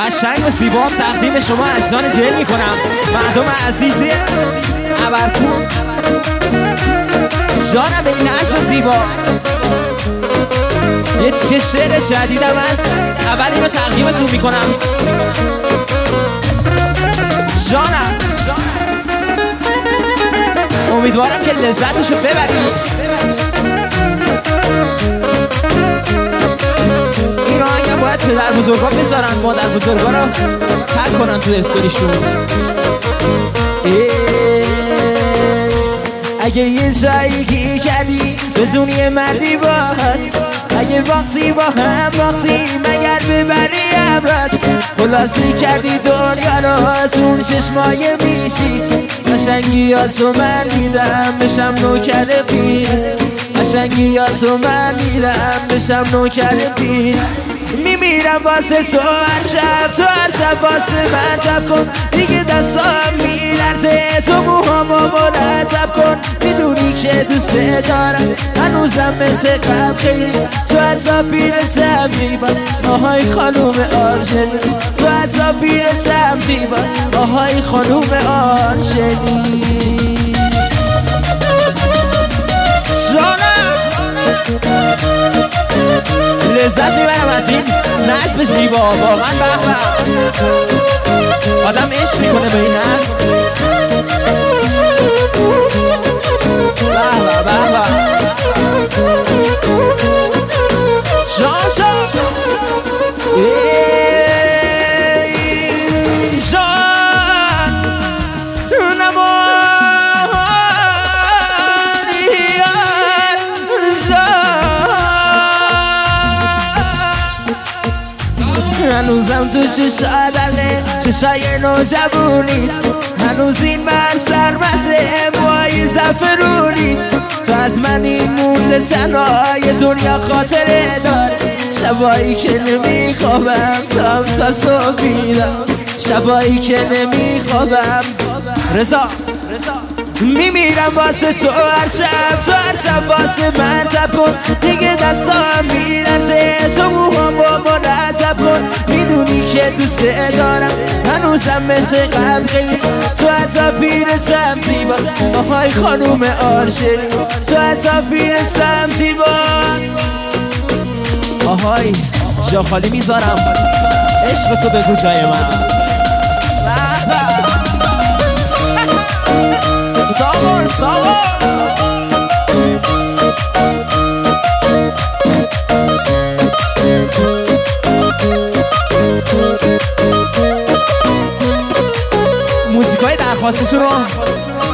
قشنگ و زیبا تقدیم شما عزیزان دل میکنم. مردم عزیز ابرکوه جانم این عزیز و زیبا. یه تیکه شعر جدیدم هست، اول اینو تقدیمتون میکنم. جانم امیدوارم که لذتشو ببرید. این آهنگم باید پدر بزرگا بذارن، مادر بزرگا رو تک کنن تو استوریشون. اگه یه جایی گیر کردی بزونی مردی باز، اگه وقتی با هم باختی مگر ببری امرات، خلاصی کردی دنیا رو از اون چشمای میشید. قشنگیاتو من دیدم بشم نوکر پیر، قشنگیاتو من دیدم بشم نوکر پیر. میمیرم واسه تو هر شب واسه من تب کن دیگه، دستام میلرزه تو موهامو مرتب کن. میدونی که دوست دارم هنوزم مثل قبل خیلی، تو حتی پیرتم زیباست آهای خانوم آرژلی، تو حتی پیرتم زیباست آهای خانوم آرژلی. جانم لذت میبرم از این نظم زیبا، واقعا به آدم عشق میکنه به این نظم. به جان جان هنوزم تو چشادله چشای نوجوونیت، هنوز این من سرمسه موهای زفرونیت. تو از من این مونده تنهای دنیا خاطره داره، شبایی که نمیخوابم تا صبح بیدم، شبایی که نمیخوابم. رضا میمیرم واسه تو هر شب واسه من تب کن دیگه، دستام میلرزه تو موهام با مرتب کن. میدونی که دوست دارم هنوزم مثل قبل خیلی، تو حتی پیرتم زیبا آهای خانوم آرژلی، تو حتی پیرتم زیبا آهای. جا خالی میذارم عشق تو بگو جای من. ساور موزیکای درخواستتون رو